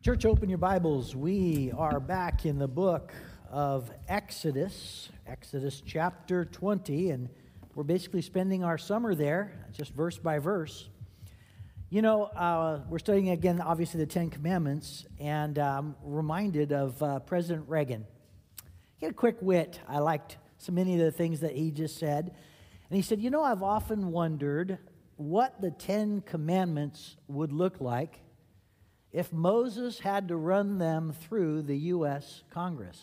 Church, open your Bibles. We are back in the book of Exodus chapter 20, and we're basically spending our summer there, just verse by verse. You know, we're studying again, obviously, the Ten Commandments, and I'm reminded of President Reagan. He had a quick wit. I liked so many of the things that he just said. And he said, you know, I've often wondered what the Ten Commandments would look like if Moses had to run them through the U.S. Congress.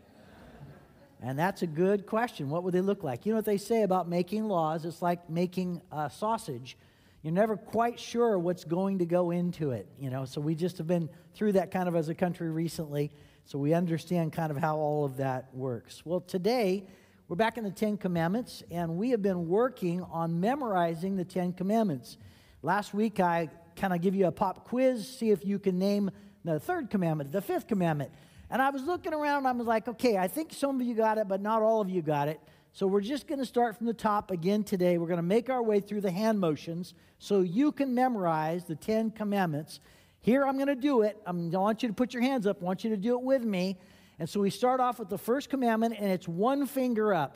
And that's a good question. What would they look like? You know what they say about making laws? It's like making a sausage. You're never quite sure what's going to go into it, you know. So we just have been through that kind of as a country recently, so we understand kind of how all of that works. Well, today, we're back in the Ten Commandments, and we have been working on memorizing the Ten Commandments. Last week, I kind of give you a pop quiz, see if you can name the third commandment, the fifth commandment. And I was looking around, and I was like, okay, I think some of you got it, but not all of you got it. So we're just going to start from the top again today. We're going to make our way through the hand motions so you can memorize the Ten Commandments. Here I'm going to do it. I want you to put your hands up. I want you to do it with me. And so we start off with the first commandment, and it's one finger up.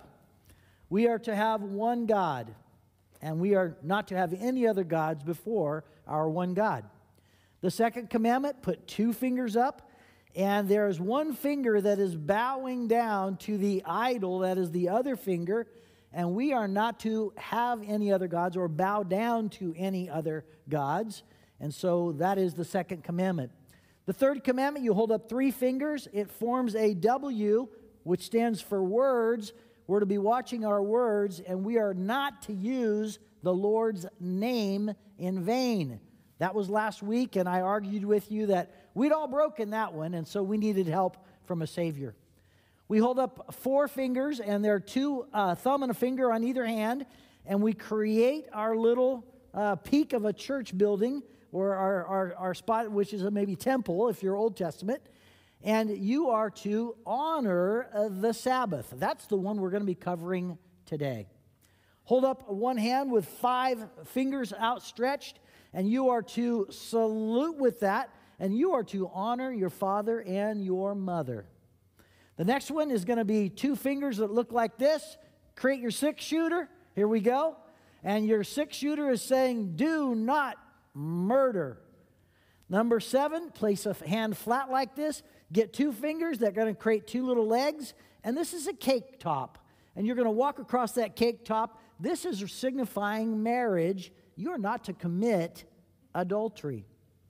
We are to have one God, and we are not to have any other gods before our one God. The second commandment, put two fingers up, and there is one finger that is bowing down to the idol, that is the other finger, and we are not to have any other gods or bow down to any other gods, and so that is the second commandment. The third commandment, you hold up three fingers. It forms a W, which stands for words. We're to be watching our words, and we are not to use the Lord's name in vain. That was last week, and I argued with you that we'd all broken that one, and so we needed help from a Savior. We hold up four fingers, and there are two thumb and a finger on either hand, and we create our little peak of a church building, or our spot, which is maybe temple, if you're Old Testament, and you are to honor the Sabbath. That's the one we're going to be covering today. Hold up one hand with five fingers outstretched, and you are to salute with that, and you are to honor your father and your mother. The next one is going to be two fingers that look like this. Create your six-shooter. Here we go. And your six-shooter is saying, do not murder. Number 7, place a hand flat like this. Get two fingers that are going to create two little legs. And this is a cake top. And you're going to walk across that cake top. This is signifying marriage. You're not to commit adultery.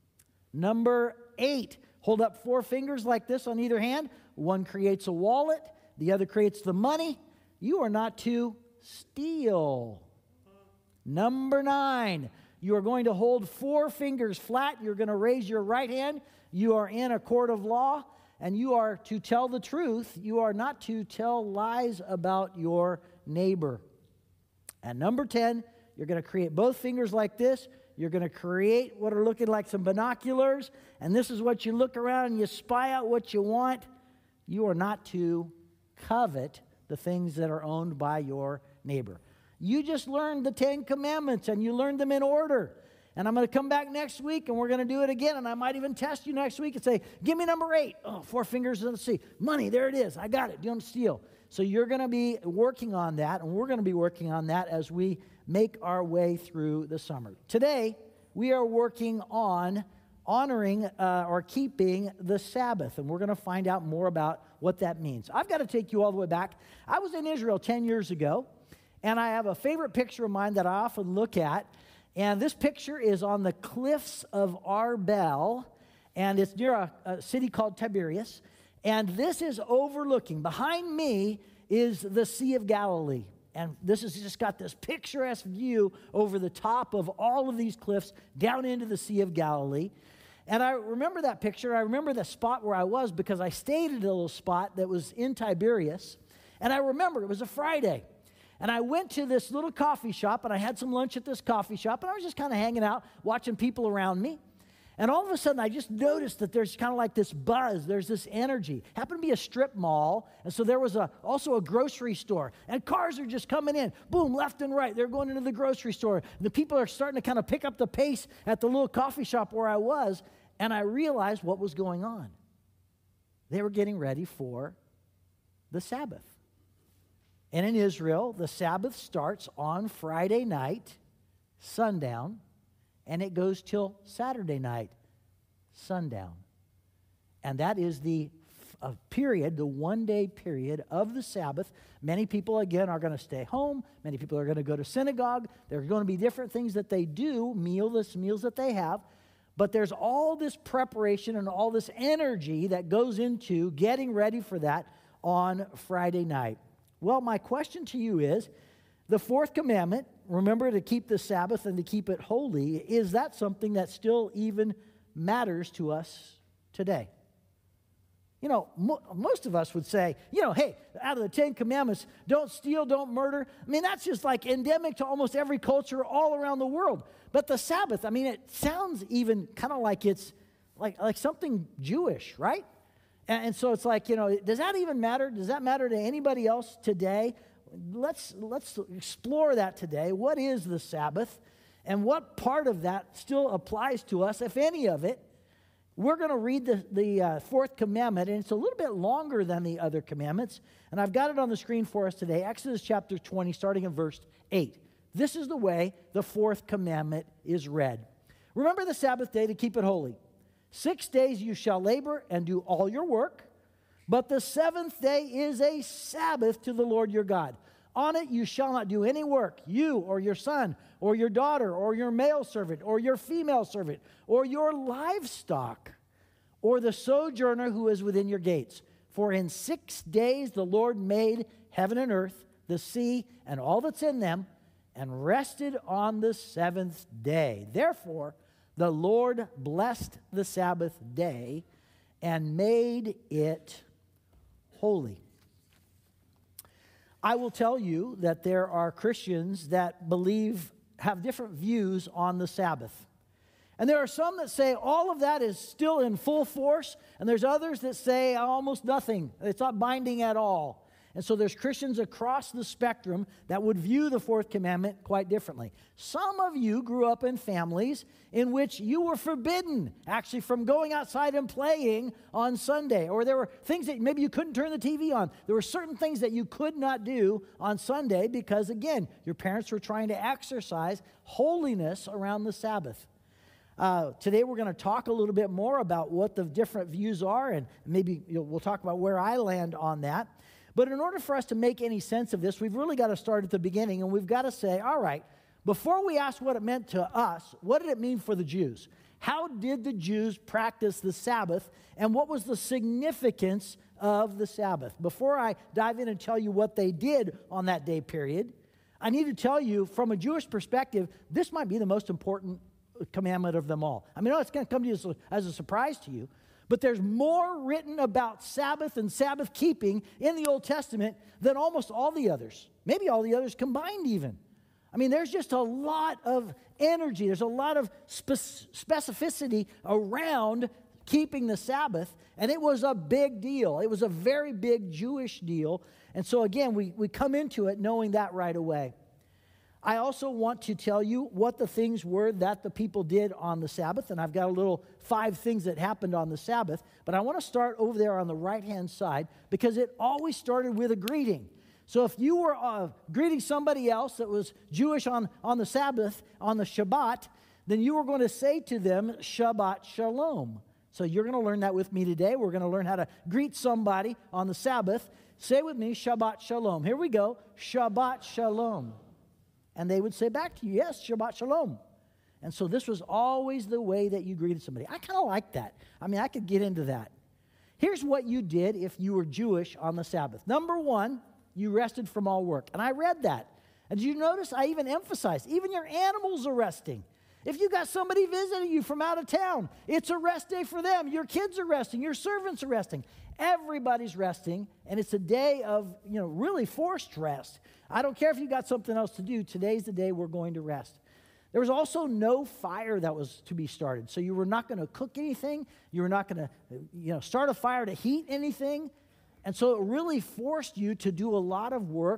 Number 8, hold up four fingers like this on either hand. One creates a wallet. The other creates the money. You are not to steal. Number 9, you are going to hold four fingers flat. You're going to raise your right hand. You are in a court of law, and you are to tell the truth. You are not to tell lies about your neighbor. And number 10, you're going to create both fingers like this. You're going to create what are looking like some binoculars, and this is what you look around and you spy out what you want. You are not to covet the things that are owned by your neighbor. You just learned the Ten Commandments, and you learned them in order. And I'm going to come back next week, and we're going to do it again, and I might even test you next week and say, give me number 8. Oh, four fingers, let's see. Money, there it is. I got it. Don't steal. So you're going to be working on that, and we're going to be working on that as we make our way through the summer. Today, we are working on honoring or keeping the Sabbath, and we're going to find out more about what that means. I've got to take you all the way back. I was in Israel 10 years ago, and I have a favorite picture of mine that I often look at, and this picture is on the cliffs of Arbel, and it's near a city called Tiberias, and this is overlooking. Behind me is the Sea of Galilee. And this has just got this picturesque view over the top of all of these cliffs down into the Sea of Galilee. And I remember that picture. I remember the spot where I was because I stayed at a little spot that was in Tiberias. And I remember it was a Friday. And I went to this little coffee shop, and I had some lunch at this coffee shop, and I was just kind of hanging out, watching people around me. And all of a sudden, I just noticed that there's kind of like this buzz. There's this energy. Happened to be a strip mall, and so there was also a grocery store. And cars are just coming in, boom, left and right. They're going into the grocery store. The people are starting to kind of pick up the pace at the little coffee shop where I was. And I realized what was going on. They were getting ready for the Sabbath. And in Israel, the Sabbath starts on Friday night, sundown, and it goes till Saturday night, sundown. And that is the period, the one-day period of the Sabbath. Many people, again, are going to stay home. Many people are going to go to synagogue. There are going to be different things that they do, meals that they have. But there's all this preparation and all this energy that goes into getting ready for that on Friday night. Well, my question to you is, the fourth commandment, remember to keep the Sabbath and to keep it holy, is that something that still even matters to us today? You know, most of us would say, hey, out of the 10 commandments, don't steal, don't murder. I mean, that's just like endemic to almost every culture all around the world. But the Sabbath, I mean, it sounds even kind of like it's like something Jewish, right? And so it's like, does that even matter? Does that matter to anybody else today? Let's explore that today. What is the Sabbath? And what part of that still applies to us, if any of it? We're going to read the fourth commandment, and it's a little bit longer than the other commandments. And I've got it on the screen for us today, Exodus chapter 20, starting in verse 8. This is the way the fourth commandment is read. Remember the Sabbath day to keep it holy. 6 days you shall labor and do all your work, but the seventh day is a Sabbath to the Lord your God. On it you shall not do any work, you or your son or your daughter or your male servant or your female servant or your livestock or the sojourner who is within your gates. For in 6 days the Lord made heaven and earth, the sea, and all that's in them, and rested on the seventh day. Therefore, the Lord blessed the Sabbath day and made it holy. I will tell you that there are Christians that have different views on the Sabbath. And there are some that say all of that is still in full force, and there's others that say almost nothing. It's not binding at all. And so there's Christians across the spectrum that would view the fourth commandment quite differently. Some of you grew up in families in which you were forbidden actually from going outside and playing on Sunday. Or there were things that maybe you couldn't turn the TV on. There were certain things that you could not do on Sunday because, again, your parents were trying to exercise holiness around the Sabbath. Today we're going to talk a little bit more about what the different views are, and maybe we'll talk about where I land on that. But in order for us to make any sense of this, we've really got to start at the beginning, and we've got to say, all right, before we ask what it meant to us, what did it mean for the Jews? How did the Jews practice the Sabbath, and what was the significance of the Sabbath? Before I dive in and tell you what they did on that day period, I need to tell you, from a Jewish perspective, this might be the most important commandment of them all. I mean, it's going to come to you as a surprise to you, but there's more written about Sabbath and Sabbath keeping in the Old Testament than almost all the others. Maybe all the others combined even. I mean, there's just a lot of energy. There's a lot of specificity around keeping the Sabbath, and it was a big deal. It was a very big Jewish deal. And so again, we come into it knowing that right away. I also want to tell you what the things were that the people did on the Sabbath, and I've got a little 5 things that happened on the Sabbath, but I want to start over there on the right-hand side because it always started with a greeting. So if you were greeting somebody else that was Jewish on the Sabbath, on the Shabbat, then you were going to say to them, Shabbat Shalom. So you're going to learn that with me today. We're going to learn how to greet somebody on the Sabbath. Say with me, Shabbat Shalom. Here we go, Shabbat Shalom. And they would say back to you, yes, Shabbat Shalom. And so this was always the way that you greeted somebody. I kind of like that. I mean, I could get into that. Here's what you did if you were Jewish on the Sabbath. Number 1, you rested from all work. And I read that. And did you notice I even emphasized, even your animals are resting. If you got somebody visiting you from out of town, it's a rest day for them. Your kids are resting. Your servants are resting. Everybody's resting, and it's a day of, really forced rest. I don't care if you got something else to do. Today's the day we're going to rest. There was also no fire that was to be started. So you were not going to cook anything. You were not going to, start a fire to heat anything. And so it really forced you to do a lot of work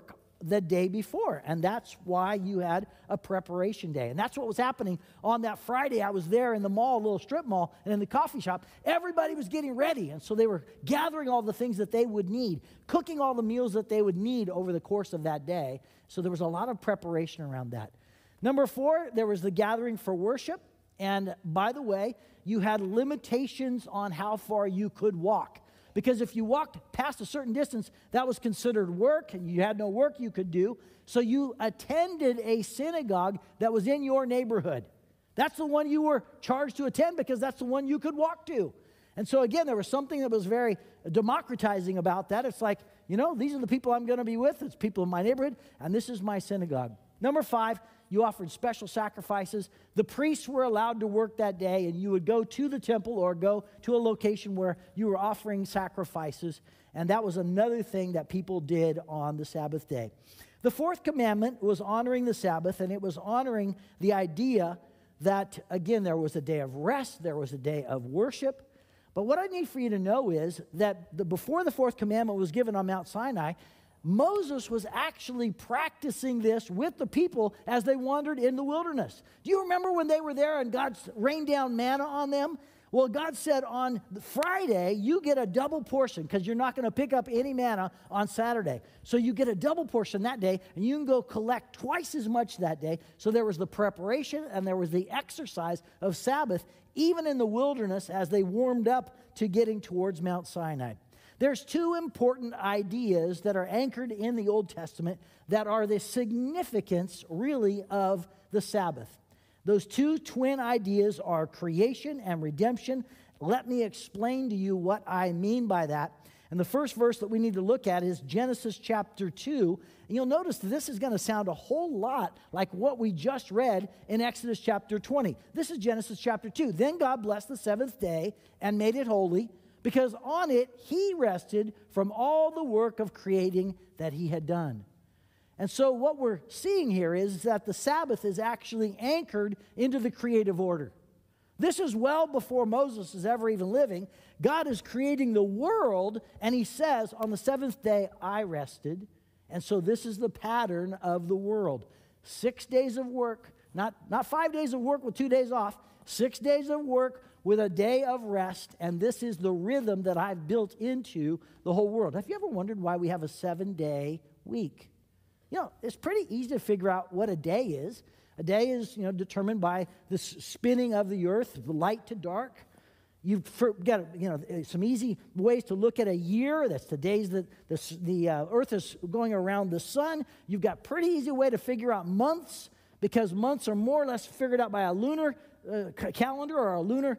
the day before. And that's why you had a preparation day. And that's what was happening on that Friday. I was there in the mall, a little strip mall, and in the coffee shop. Everybody was getting ready. And so they were gathering all the things that they would need, cooking all the meals that they would need over the course of that day. So there was a lot of preparation around that. Number 4, there was the gathering for worship. And by the way, you had limitations on how far you could walk. Because if you walked past a certain distance, that was considered work, and you had no work you could do. So you attended a synagogue that was in your neighborhood. That's the one you were charged to attend because that's the one you could walk to. And so again, there was something that was very democratizing about that. It's like, these are the people I'm going to be with. It's people in my neighborhood, and this is my synagogue. Number 5, you offered special sacrifices. The priests were allowed to work that day, and you would go to the temple or go to a location where you were offering sacrifices, and that was another thing that people did on the Sabbath day. The 4th commandment was honoring the Sabbath, and it was honoring the idea that, again, there was a day of rest, there was a day of worship. But what I need for you to know is that before the 4th commandment was given on Mount Sinai, Moses was actually practicing this with the people as they wandered in the wilderness. Do you remember when they were there and God rained down manna on them? Well, God said on Friday, you get a double portion because you're not going to pick up any manna on Saturday. So you get a double portion that day, and you can go collect twice as much that day. So there was the preparation and there was the exercise of Sabbath, even in the wilderness as they warmed up to getting towards Mount Sinai. There's 2 important ideas that are anchored in the Old Testament that are the significance, really, of the Sabbath. Those 2 twin ideas are creation and redemption. Let me explain to you what I mean by that. And the first verse that we need to look at is Genesis chapter 2. And you'll notice that this is going to sound a whole lot like what we just read in Exodus chapter 20. This is Genesis chapter 2. Then God blessed the 7th day and made it holy, because on it he rested from all the work of creating that he had done. And so what we're seeing here is that the Sabbath is actually anchored into the creative order. This is well before Moses is ever even living. God is creating the world, and he says, on the 7th day I rested. And so this is the pattern of the world. 6 days of work, not 5 days of work with 2 days off, 6 days of work with a day of rest, and this is the rhythm that I've built into the whole world. Have you ever wondered why we have a 7-day week? It's pretty easy to figure out what a day is. A day is, determined by the spinning of the earth, the light to dark. You've got, some easy ways to look at a year. That's the days that the earth is going around the sun. You've got pretty easy way to figure out months, because months are more or less figured out by a lunar calendar or a lunar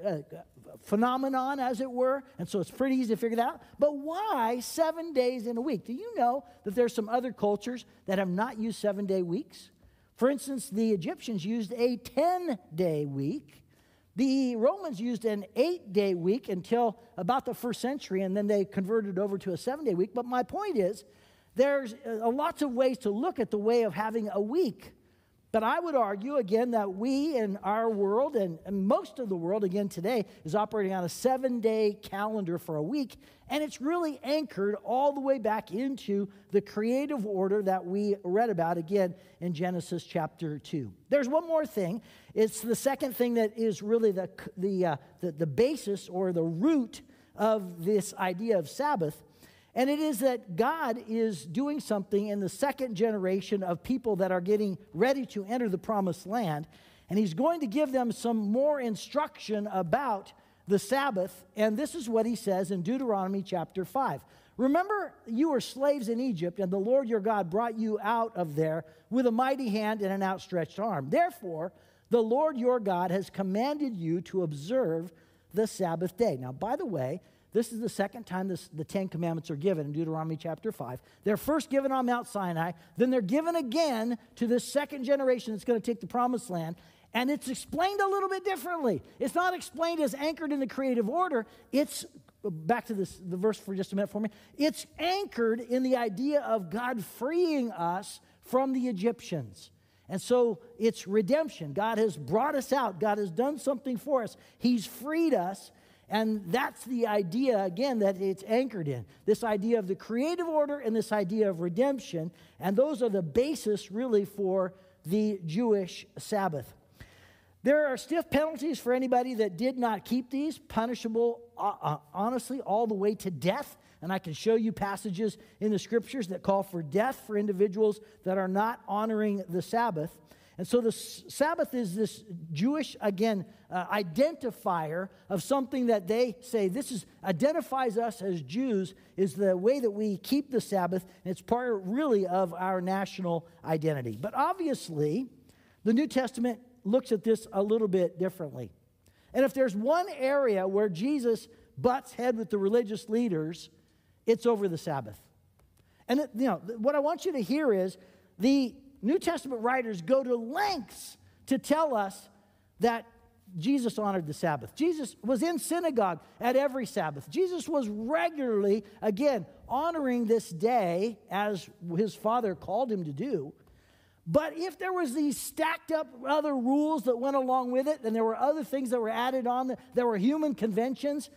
phenomenon, as it were. And so it's pretty easy to figure that out. But why 7 days in a week? Do you know that there's some other cultures that have not used 7-day weeks? For instance, the Egyptians used a 10-day week. The Romans used an 8-day week until about the 1st century, and then they converted over to a 7-day week. But my point is, there's lots of ways to look at the way of having a week. But I would argue, again, that we in our world, and most of the world, again, today, is operating on a 7-day calendar for a week, and it's really anchored all the way back into the creative order that we read about, again, in Genesis chapter 2. There's one more thing. It's the second thing that is really the basis or the root of this idea of Sabbath. And it is that God is doing something in the second generation of people that are getting ready to enter the promised land. And he's going to give them some more instruction about the Sabbath. And this is what he says in Deuteronomy chapter 5. Remember, you were slaves in Egypt, and the Lord your God brought you out of there with a mighty hand and an outstretched arm. Therefore, the Lord your God has commanded you to observe the Sabbath day. Now, by the way, this is the second time the 10 Commandments are given in Deuteronomy chapter 5. They're first given on Mount Sinai. Then they're given again to this second generation that's going to take the promised land. And it's explained a little bit differently. It's not explained as anchored in the creative order. It's, back to the verse for just a minute for me. It's anchored in the idea of God freeing us from the Egyptians. And so it's redemption. God has brought us out. God has done something for us. He's freed us. And that's the idea, again, that it's anchored in. This idea of the creative order and this idea of redemption. And those are the basis, really, for the Jewish Sabbath. There are stiff penalties for anybody that did not keep these, punishable, honestly, all the way to death. And I can show you passages in the Scriptures that call for death for individuals that are not honoring the Sabbath. And so the Sabbath is this Jewish, again, identifier of something that they say this identifies us as Jews, is the way that we keep the Sabbath, and it's part really of our national identity. But obviously, the New Testament looks at this a little bit differently. And if there's one area where Jesus butts head with the religious leaders, it's over the Sabbath. And what I want you to hear is the New Testament writers go to lengths to tell us that Jesus honored the Sabbath. Jesus was in synagogue at every Sabbath. Jesus was regularly, again, honoring this day as his Father called him to do. But if there was these stacked up other rules that went along with it, and there were other things that were added on, there were human conventions,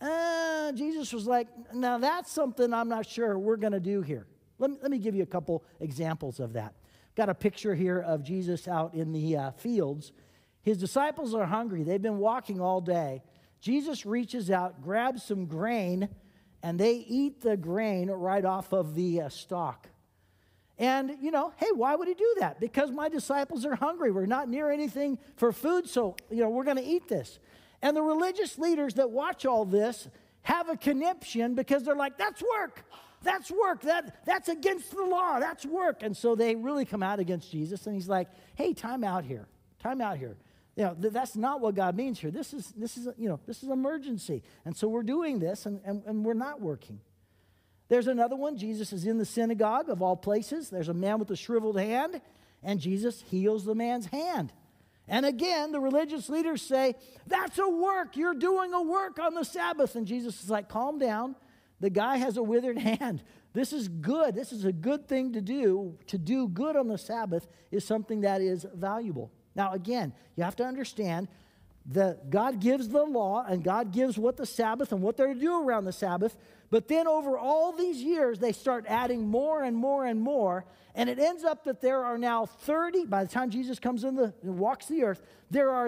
Jesus was like, now that's something I'm not sure we're going to do here. Let me give you a couple examples of that. Got a picture here of Jesus out in the fields. His disciples are hungry. They've been walking all day. Jesus reaches out, grabs some grain, and they eat the grain right off of the stalk. And, hey, why would he do that? Because my disciples are hungry. We're not near anything for food, so, we're going to eat this. And the religious leaders that watch all this have a conniption because they're like, that's work. That's work. That's against the law. That's work. And so they really come out against Jesus. And he's like, hey, time out here. Time out here. That's not what God means here. This is emergency. And so we're doing this and we're not working. There's another one. Jesus is in the synagogue of all places. There's a man with a shriveled hand, and Jesus heals the man's hand. And again, the religious leaders say, that's a work. You're doing a work on the Sabbath. And Jesus is like, calm down. The guy has a withered hand. This is good. This is a good thing to do. To do good on the Sabbath is something that is valuable. Now, again, you have to understand that God gives the law and God gives what the Sabbath and what they're to do around the Sabbath. But then over all these years, they start adding more and more and more. And it ends up that there are now 30, by the time Jesus comes in and walks the earth, there are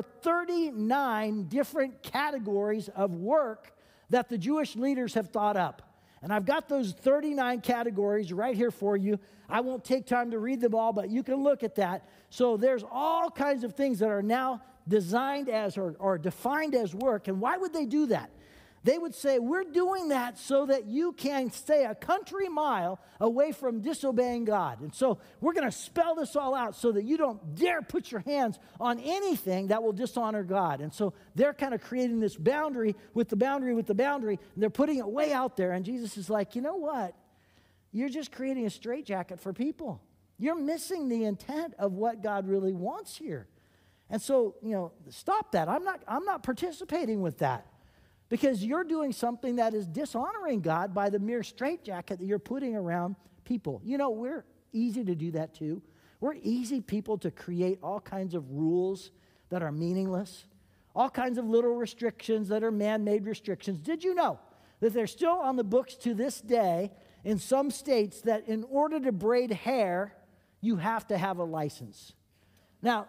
39 different categories of work that the Jewish leaders have thought up. And I've got those 39 categories right here for you. I won't take time to read them all, but you can look at that. So there's all kinds of things that are now designed as or defined as work. And why would they do that? They would say, we're doing that so that you can stay a country mile away from disobeying God. And so we're going to spell this all out so that you don't dare put your hands on anything that will dishonor God. And so they're kind of creating this boundary with the boundary with the boundary, and they're putting it way out there. And Jesus is like, you know what? You're just creating a straitjacket for people. You're missing the intent of what God really wants here. And so, stop that. I'm not participating with that. Because you're doing something that is dishonoring God by the mere straitjacket that you're putting around people. We're easy to do that too. We're easy people to create all kinds of rules that are meaningless, all kinds of little restrictions that are man-made restrictions. Did you know that they're still on the books to this day in some states that in order to braid hair, you have to have a license? Now,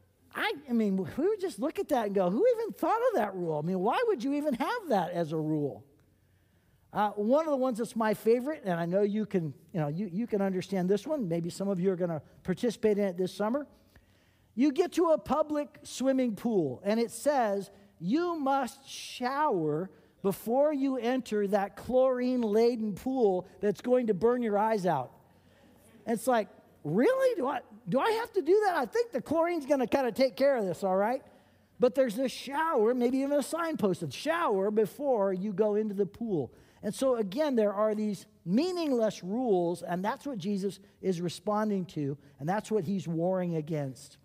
I mean, we would just look at that and go, who even thought of that rule? I mean, why would you even have that as a rule? One of the ones that's my favorite, and I know you can understand this one. Maybe some of you are going to participate in it this summer. You get to a public swimming pool, and it says you must shower before you enter that chlorine-laden pool that's going to burn your eyes out. And it's like, really? Do I have to do that? I think the chlorine's going to kind of take care of this, all right? But there's this shower, maybe even a sign posted, shower before you go into the pool. And so, again, there are these meaningless rules, and that's what Jesus is responding to, and that's what he's warring against.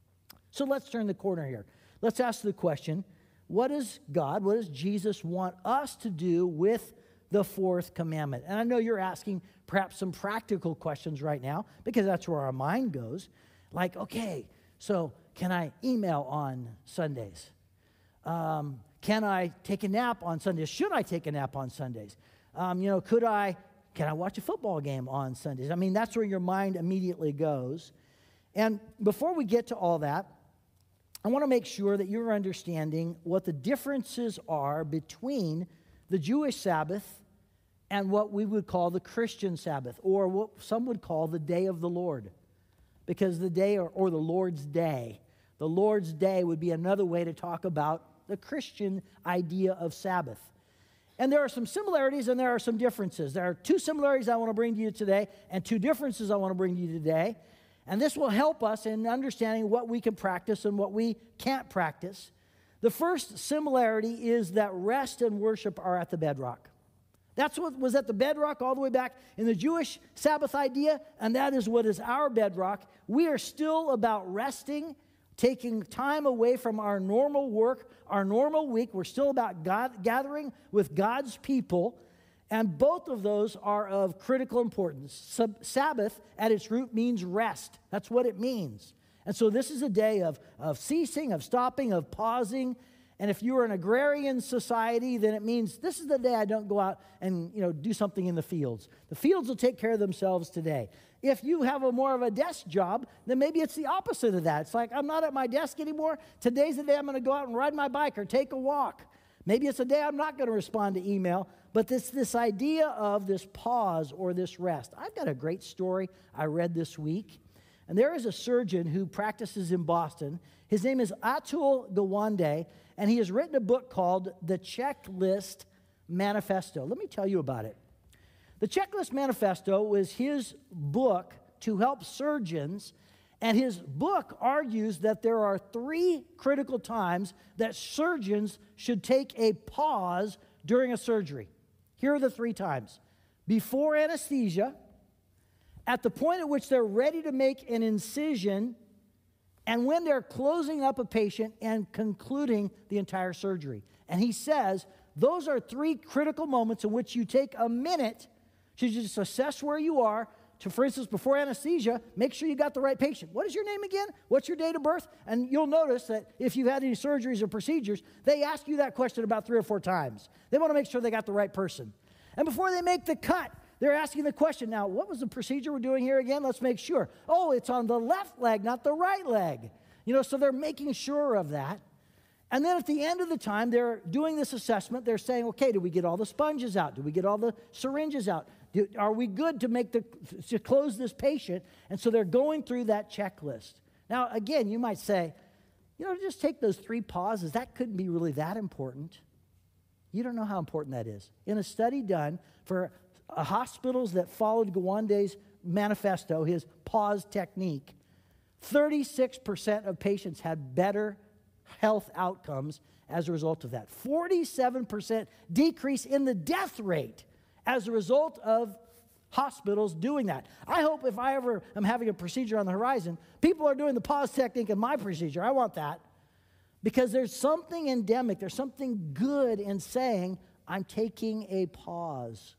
So let's turn the corner here. Let's ask the question, what does Jesus want us to do with the fourth commandment? And I know you're asking perhaps some practical questions right now because that's where our mind goes. Like, okay, so can I email on Sundays? Can Can I take a nap on Sundays? Should I take a nap on Sundays? Can I watch a football game on Sundays? I mean, that's where your mind immediately goes. And before we get to all that, I want to make sure that you're understanding what the differences are between the Jewish Sabbath and what we would call the Christian Sabbath, or what some would call the day of the Lord. Because the day, or the Lord's Day. The Lord's Day would be another way to talk about the Christian idea of Sabbath. And there are some similarities and there are some differences. There are two similarities I want to bring to you today and two differences I want to bring to you today. And this will help us in understanding what we can practice and what we can't practice. The first similarity is that rest and worship are at the bedrock. That's what was at the bedrock all the way back in the Jewish Sabbath idea, and that is what is our bedrock. We are still about resting, taking time away from our normal work, our normal week. We're still about God, gathering with God's people, and both of those are of critical importance. Sabbath, at its root, means rest. That's what it means. And so this is a day of ceasing, of stopping, of pausing. And if you're an agrarian society, then it means this is the day I don't go out and do something in the fields. The fields will take care of themselves today. If you have more of a desk job, then maybe it's the opposite of that. It's like, I'm not at my desk anymore. Today's the day I'm going to go out and ride my bike or take a walk. Maybe it's a day I'm not going to respond to email. But this idea of this pause or this rest. I've got a great story I read this week. And there is a surgeon who practices in Boston. His name is Atul Gawande, and he has written a book called The Checklist Manifesto. Let me tell you about it. The Checklist Manifesto was his book to help surgeons, and his book argues that there are 3 critical times that surgeons should take a pause during a surgery. Here are the 3 times. Before anesthesia, at the point at which they're ready to make an incision, and when they're closing up a patient and concluding the entire surgery. And he says those are 3 critical moments in which you take a minute to just assess where you are. To, for instance, before anesthesia, make sure you got the right patient. What is your name again? What's your date of birth? And you'll notice that if you've had any surgeries or procedures, they ask you that question about 3 or 4 times. They want to make sure they got the right person. And before they make the cut, they're asking the question, now, what was the procedure we're doing here again? Let's make sure. Oh, it's on the left leg, not the right leg. So they're making sure of that. And then at the end of the time, they're doing this assessment. They're saying, okay, did we get all the sponges out? Did we get all the syringes out? Are we good to close this patient? And so they're going through that checklist. Now, again, you might say, just take those 3 pauses. That couldn't be really that important. You don't know how important that is. In a study done for hospitals that followed Gawande's manifesto, his pause technique, 36% of patients had better health outcomes as a result of that. 47% decrease in the death rate as a result of hospitals doing that. I hope if I ever am having a procedure on the horizon, people are doing the pause technique in my procedure. I want that. Because there's something endemic, there's something good in saying, I'm taking a pause.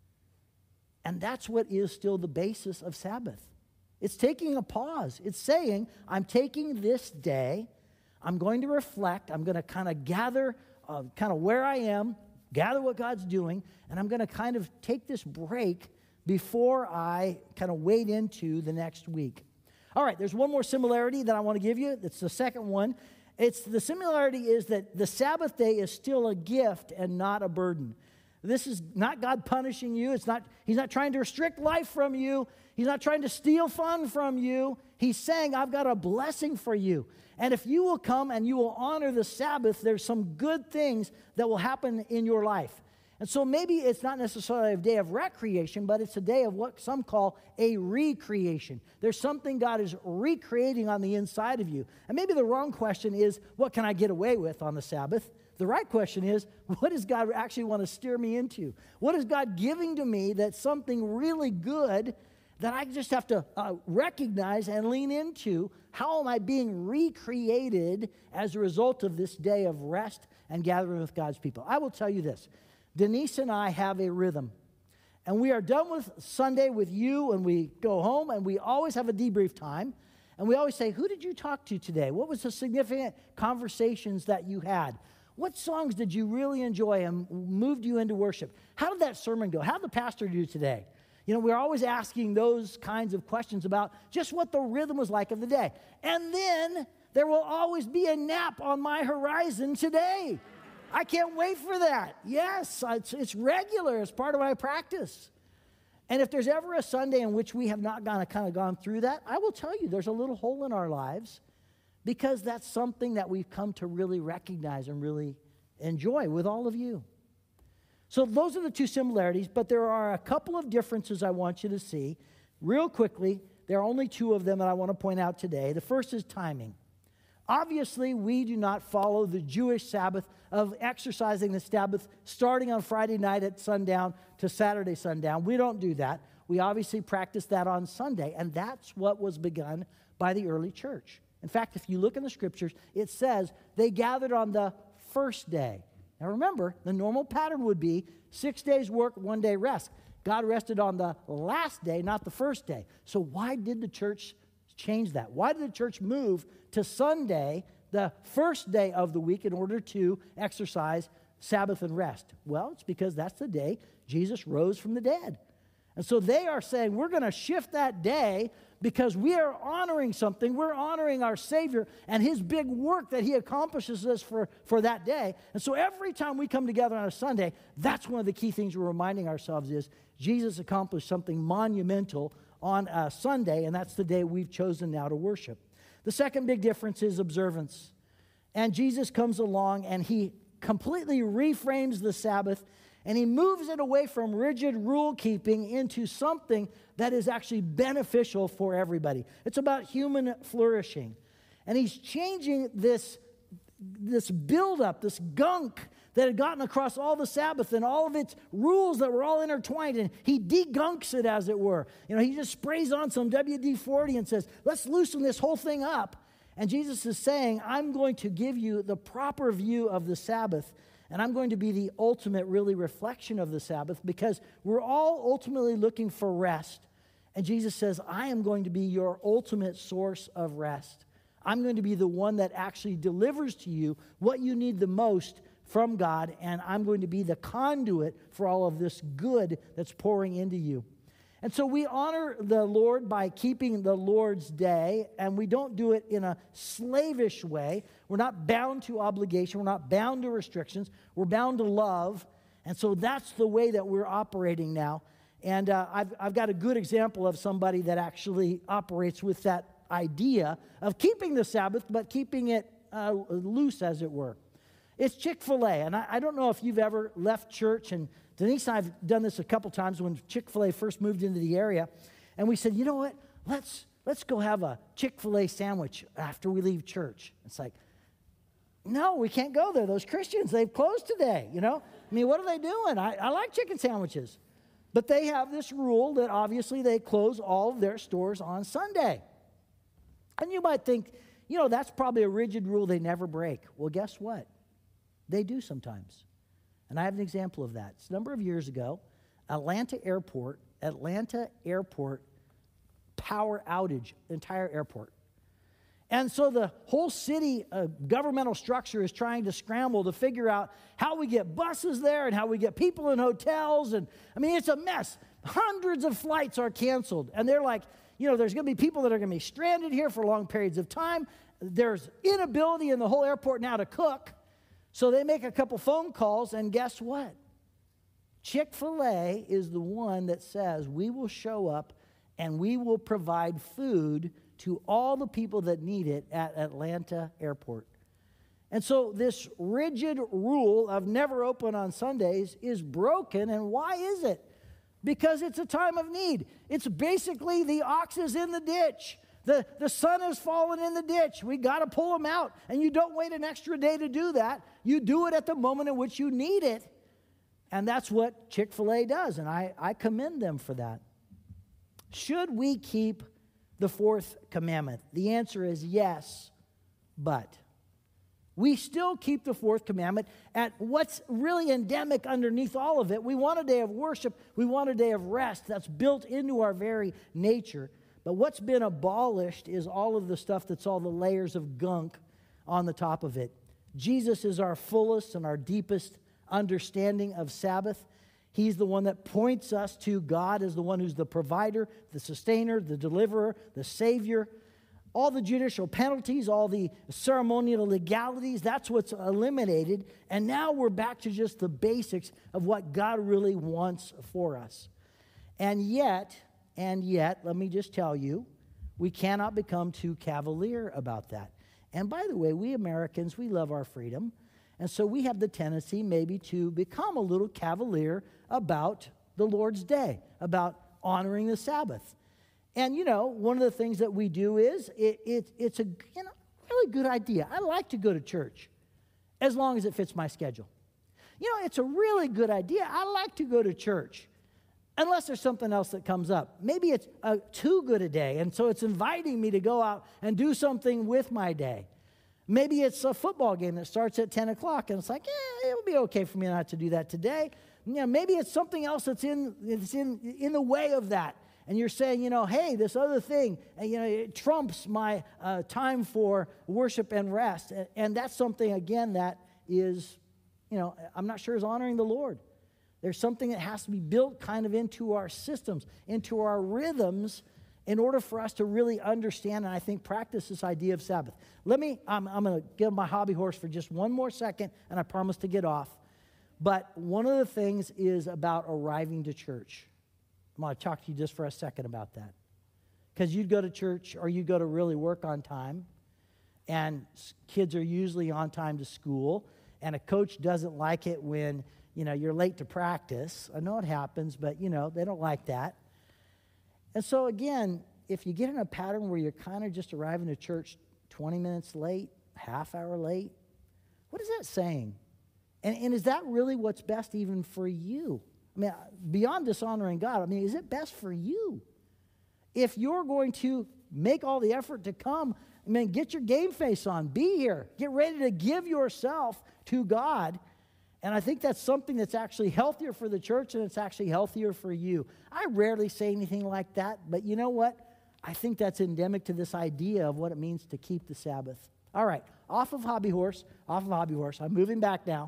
And that's what is still the basis of Sabbath. It's taking a pause. It's saying, I'm taking this day, I'm going to reflect, I'm going to kind of gather where I am, gather what God's doing, and I'm going to kind of take this break before I kind of wade into the next week. All right, there's one more similarity that I want to give you. It's the second one. The similarity is that the Sabbath day is still a gift and not a burden. This is not God punishing you. He's not trying to restrict life from you. He's not trying to steal fun from you. He's saying, I've got a blessing for you. And if you will come and you will honor the Sabbath, there's some good things that will happen in your life. And so maybe it's not necessarily a day of recreation, but it's a day of what some call a recreation. There's something God is recreating on the inside of you. And maybe the wrong question is, what can I get away with on the Sabbath? The right question is, what does God actually want to steer me into? What is God giving to me that's something really good that I just have to recognize and lean into? How am I being recreated as a result of this day of rest and gathering with God's people? I will tell you this. Denise and I have a rhythm. And we are done with Sunday with you, and we go home, and we always have a debrief time. And we always say, who did you talk to today? What was the significant conversations that you had? What songs did you really enjoy and moved you into worship? How did that sermon go? How did the pastor do today? You know, we're always asking those kinds of questions about just what the rhythm was like of the day. And then there will always be a nap on my horizon today. I can't wait for that. Yes, it's regular. It's part of my practice. And if there's ever a Sunday in which we have not gone through that, I will tell you there's a little hole in our lives because that's something that we've come to really recognize and really enjoy with all of you. So those are the two similarities, but there are a couple of differences I want you to see. Real quickly, there are only two of them that I want to point out today. The first is timing. Obviously, we do not follow the Jewish Sabbath of exercising the Sabbath starting on Friday night at sundown to Saturday sundown. We don't do that. We obviously practice that on Sunday, and that's what was begun by the early church. In fact, if you look in the scriptures, it says they gathered on the first day. Now remember, the normal pattern would be 6 days work, 1 day rest. God rested on the last day, not the first day. So why did the church change that? Why did the church move to Sunday, the first day of the week, in order to exercise Sabbath and rest? Well, it's because that's the day Jesus rose from the dead. And so they are saying, we're going to shift that day because we are honoring something. We're honoring our Savior and his big work that he accomplishes us for that day. And so every time we come together on a Sunday, that's one of the key things we're reminding ourselves is Jesus accomplished something monumental on a Sunday, and that's the day we've chosen now to worship. The second big difference is observance. And Jesus comes along and he completely reframes the Sabbath, and he moves it away from rigid rule keeping into something that is actually beneficial for everybody. It's about human flourishing. And he's changing this buildup, this gunk that had gotten across all the Sabbath and all of its rules that were all intertwined, and he degunks it, as it were. You know, he just sprays on some WD-40 and says, let's loosen this whole thing up. And Jesus is saying, I'm going to give you the proper view of the Sabbath, and I'm going to be the ultimate, really, reflection of the Sabbath, because we're all ultimately looking for rest. And Jesus says, I am going to be your ultimate source of rest. I'm going to be the one that actually delivers to you what you need the most from God, and I'm going to be the conduit for all of this good that's pouring into you. And so we honor the Lord by keeping the Lord's day, and we don't do it in a slavish way. We're not bound to obligation. We're not bound to restrictions. We're bound to love. And so that's the way that we're operating now. And I've got a good example of somebody that actually operates with that idea of keeping the Sabbath, but keeping it loose, as it were. It's Chick-fil-A, and I don't know if you've ever left church, and Denise and I have done this a couple times when Chick-fil-A first moved into the area, and we said, you know what, let's go have a Chick-fil-A sandwich after we leave church. It's like, no, we can't go there. Those Christians, they've closed today, you know? I mean, what are they doing? I like chicken sandwiches. But they have this rule that obviously they close all of their stores on Sunday. And you might think, you know, that's probably a rigid rule they never break. Well, guess what? They do sometimes. And I have an example of that. It's a number of years ago, Atlanta Airport power outage, entire airport. And so the whole city governmental structure is trying to scramble to figure out how we get buses there and how we get people in hotels. And I mean, it's a mess. Hundreds of flights are canceled. And they're like, you know, there's going to be people that are going to be stranded here for long periods of time. There's inability in the whole airport now to cook. So they make a couple phone calls, and guess what? Chick-fil-A is the one that says, we will show up and we will provide food to all the people that need it at Atlanta Airport. And so this rigid rule of never open on Sundays is broken, and why is it? Because it's a time of need. It's basically the ox is in the ditch. The son has fallen in the ditch. We got to pull him out. And you don't wait an extra day to do that. You do it at the moment in which you need it. And that's what Chick-fil-A does. And I commend them for that. Should we keep the fourth commandment? The answer is yes, but we still keep the fourth commandment at what's really endemic underneath all of it. We want a day of worship. We want a day of rest. That's built into our very nature. But what's been abolished is all of the stuff that's all the layers of gunk on the top of it. Jesus is our fullest and our deepest understanding of Sabbath. He's the one that points us to God as the one who's the provider, the sustainer, the deliverer, the savior. All the judicial penalties, all the ceremonial legalities, that's what's eliminated. And now we're back to just the basics of what God really wants for us. And yet, let me just tell you, we cannot become too cavalier about that. And by the way, we Americans, we love our freedom. And so we have the tendency maybe to become a little cavalier about the Lord's Day, about honoring the Sabbath. And, one of the things that we do is it's a really good idea. I like to go to church as long as it fits my schedule. It's a really good idea. I like to go to church unless there's something else that comes up. Maybe it's too good a day, and so it's inviting me to go out and do something with my day. Maybe it's a football game that starts at 10 o'clock, and it's like, it would be okay for me not to do that today. Maybe it's something else that's in the way of that. And you're saying, hey, this other thing, it trumps my time for worship and rest. And that's something, again, that is, I'm not sure is honoring the Lord. There's something that has to be built kind of into our systems, into our rhythms, in order for us to really understand and I think practice this idea of Sabbath. I'm going to give my hobby horse for just one more second, and I promise to get off. But one of the things is about arriving to church. I'm going to talk to you just for a second about that. Because you'd go to church or you'd go to really work on time, and kids are usually on time to school, and a coach doesn't like it when, you're late to practice. I know it happens, but, they don't like that. And so, again, if you get in a pattern where you're kind of just arriving to church 20 minutes late, half hour late, what is that saying? And is that really what's best even for you? I mean, beyond dishonoring God, is it best for you? If you're going to make all the effort to come, get your game face on. Be here. Get ready to give yourself to God. And I think that's something that's actually healthier for the church, and it's actually healthier for you. I rarely say anything like that, but you know what? I think that's endemic to this idea of what it means to keep the Sabbath. All right, off of hobby horse. I'm moving back now.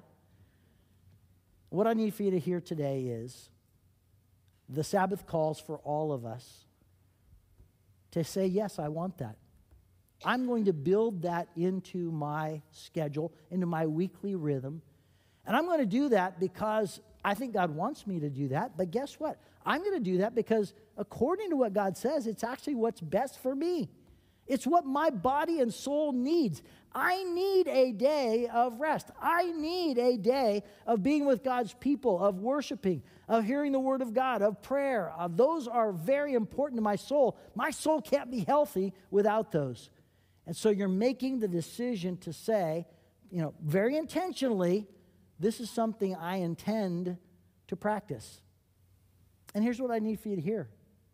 What I need for you to hear today is the Sabbath calls for all of us to say, yes, I want that. I'm going to build that into my schedule, into my weekly rhythm. And I'm going to do that because I think God wants me to do that. But guess what? I'm going to do that because according to what God says, it's actually what's best for me. It's what my body and soul needs. I need a day of rest. I need a day of being with God's people, of worshiping, of hearing the word of God, of prayer. Those are very important to my soul. My soul can't be healthy without those. And so you're making the decision to say, very intentionally, this is something I intend to practice. And here's what I need for you to hear.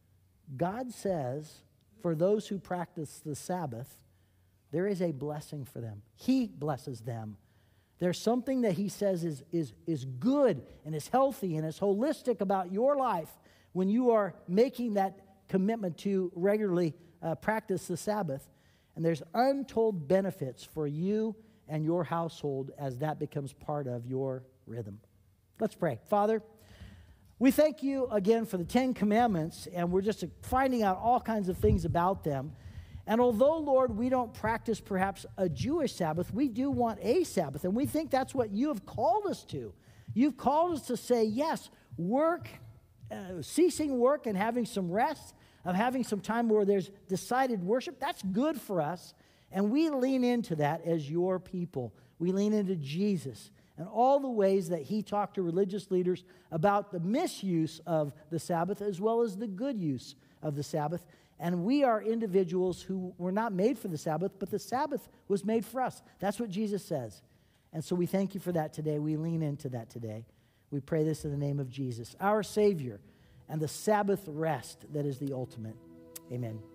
God says, for those who practice the Sabbath, there is a blessing for them. He blesses them. There's something that he says is good and is healthy and is holistic about your life when you are making that commitment to regularly practice the Sabbath. And there's untold benefits for you and your household as that becomes part of your rhythm. Let's pray. Father, we thank you again for the 10 Commandments, and we're just finding out all kinds of things about them. And although, Lord, we don't practice perhaps a Jewish Sabbath, we do want a Sabbath, and we think that's what you have called us to. You've called us to say, yes, work, ceasing work and having some rest, of having some time where there's decided worship, that's good for us. And we lean into that as your people. We lean into Jesus and all the ways that he talked to religious leaders about the misuse of the Sabbath as well as the good use of the Sabbath. And we are individuals who were not made for the Sabbath, but the Sabbath was made for us. That's what Jesus says. And so we thank you for that today. We lean into that today. We pray this in the name of Jesus, our Savior, and the Sabbath rest that is the ultimate. Amen.